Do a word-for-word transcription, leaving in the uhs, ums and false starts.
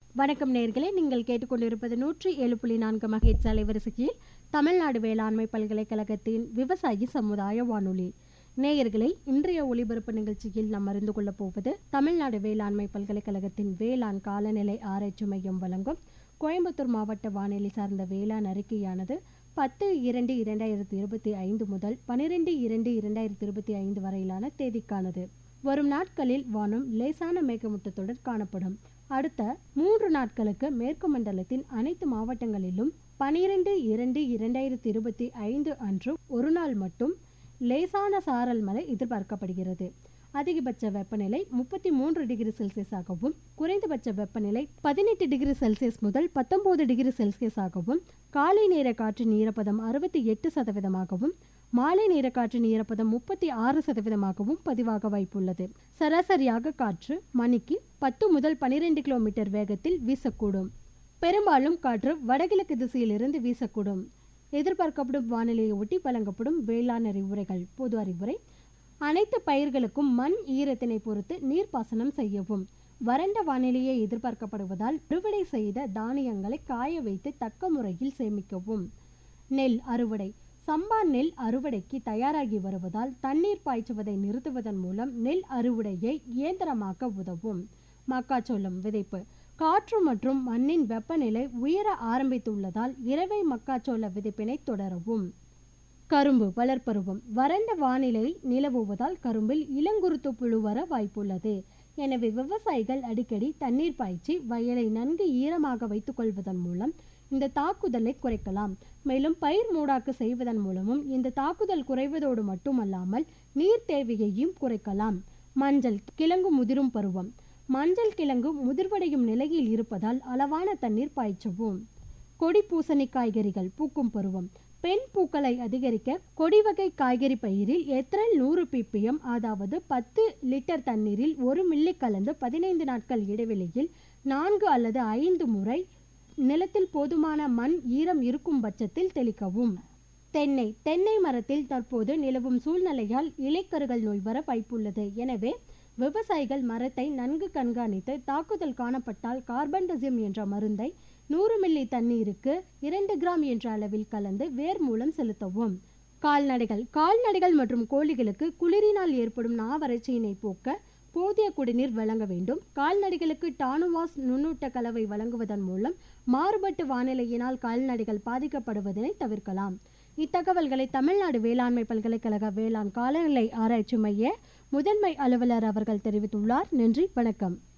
வணக்கம் நேயர்களே, நீங்கள் கேட்டுக்கொண்டிருப்பது நூற்றி ஏழு புள்ளி நான்கு மகேட்ஸ் அலைவரிசையில் தமிழ்நாடு வேளாண்மை பல்கலைக்கழகத்தின் விவசாயி சமுதாய வானொலி. நேயர்களை இன்றைய ஒளிபரப்பு நிகழ்ச்சியில் நாம் அறிந்து கொள்ளப் போவது தமிழ்நாடு வேளாண்மை பல்கலைக்கழகத்தின் வேளாண் காலநிலை ஆராய்ச்சி மையம் வழங்கும் கோயம்புத்தூர் மாவட்ட வானிலை சார்ந்த வேளாண் அறிக்கையானது பத்து இரண்டு இரண்டாயிரத்தி இருபத்தி ஐந்து முதல் பனிரெண்டு இரண்டு இரண்டாயிரத்தி இருபத்தி ஐந்து வரையிலான தேதிக்கானது. வரும் நாட்களில் வானம் லேசான மேகமூட்டத்துடன் காணப்படும். அடுத்த மூன்று நாட்களுக்கு மேற்கு மண்டலத்தின் அனைத்து மாவட்டங்களிலும் பனிரெண்டு இரண்டு இரண்டாயிரத்தி இருபத்தி ஐந்து அன்று ஒரு நாள் மட்டும் லேசான சாரல் மழை எதிர்பார்க்கப்படுகிறது. அதிகபட்ச வெப்பநிலை முப்பத்தி மூன்று டிகிரி செல்சியஸாகவும் குறைந்தபட்ச வெப்பநிலை பதினெட்டு டிகிரி செல்சியஸ் முதல் பத்தொன்பது டிகிரி செல்சியஸாகவும் காலை நேர காற்றின் ஈரப்பதம் அறுபத்தி எட்டு சதவீதமாகவும் மாலை நேர காற்றின் ஈரப்பதம் முப்பத்தி ஆறு சதவீதமாகவும் பதிவாக வாய்ப்புள்ளது. சராசரியாக காற்று மணிக்கு பத்து முதல் பனிரெண்டு கிலோமீட்டர் வேகத்தில் வீசக்கூடும். பெரும்பாலும் காற்று வடகிழக்கு திசையிலிருந்து வீசக்கூடும். எதிர்பார்க்கப்படும் வானிலையை ஒட்டி வழங்கப்படும் வேளாண் அறிவுரைகள். பொது அறிவுரை: அனைத்து பயிர்களுக்கும் மண் ஈரத்தினை பொறுத்து நீர்ப்பாசனம் செய்யவும். வறண்ட வானிலையை எதிர்பார்க்கப்படுவதால் அறுவடை செய்த தானியங்களை காய வைத்து தக்க முறையில் சேமிக்கவும். நெல் அறுவடை: சம்பா நெல் அறுவடைக்கு தயாராகி வருவதால் தண்ணீர் பாய்ச்சுவதை நிறுத்துவதன் மூலம் நெல் அறுவடையை இயந்திரமாக்க உதவும். மக்காச்சோளம் விதைப்பு: காற்று மற்றும் மண்ணின் வெப்பநிலை உயர ஆரம்பித்துள்ளதால் இரவை மக்காச்சோள விதைப்பினை தொடரவும். கரும்பு வளர்ப்பருவம்: வறண்ட வானிலை நிலவுவதால் கரும்பில் இளங்குருத்து புழு வர வாய்ப்புள்ளது. எனவே விவசாயிகள் அடிக்கடி தண்ணீர் பாய்ச்சி வயலை நன்கு ஈரமாக வைத்துக் கொள்வதன் மூலம் இந்த தாக்குதலை குறைக்கலாம். மேலும் பயிர் மூடாக்கு செய்வதன் மூலமும் இந்த தாக்குதல் குறைவதோடு மட்டுமல்லாமல் நீர் தேவையையும் குறைக்கலாம். மஞ்சள் கிழங்கு முதிரும் பருவம்: மஞ்சள் கிழங்கு முதிர்வடையும் நிலையில் இருப்பதால் அளவான தண்ணீர் பாய்ச்சவும். கொடி பூசணி காய்கறிகள் பூக்கும் பருவம்: பெண் பூக்களை அதிகரிக்க கொடி வகை காய்கறி பயிரில் எத்திரல் நூறு பிபிஎம் அதாவது பத்து லிட்டர் தண்ணீரில் ஒரு மில்லி கலந்து பதினைந்து நாட்கள் இடைவெளியில் நான்கு அல்லது ஐந்து முறை நிலத்தில் போதுமான மண் ஈரம் இருக்கும் பட்சத்தில் தெளிக்கவும். தென்னை தென்னை மரத்தில் தற்போது நிலவும் சூழ்நிலையால் இலைக்கருகள் நோய் வர வாய்ப்புள்ளது. எனவே விவசாயிகள் மரத்தை நன்கு கண்காணித்து தாக்குதல் காணப்பட்டால் கார்பன்டசிம் என்ற மருந்தை நூறு மில்லி தண்ணீருக்கு இரண்டு கிராம் என்ற அளவில் கலந்து வேர் மூலம் செலுத்தவும். கால்நடைகள் கால்நடைகள் மற்றும் கோழிகளுக்கு குளிரினால் ஏற்படும் நாவறட்சியினை போக்க போதிய குடிநீர் வழங்க வேண்டும். கால்நடைகளுக்கு டானுவாஸ் நுண்ணூட்ட கலவை வழங்குவதன் மூலம் மாறுபட்டு வானிலையினால் கால்நடைகள் பாதிக்கப்படுவதனை தவிர்க்கலாம். இத்தகவல்களை தமிழ்நாடு வேளாண்மை பல்கலைக்கழக வேளாண் காலநிலை ஆராய்ச்சி மைய முதன்மை அலுவலர் அவர்கள் தெரிவித்துள்ளார். நன்றி, வணக்கம்.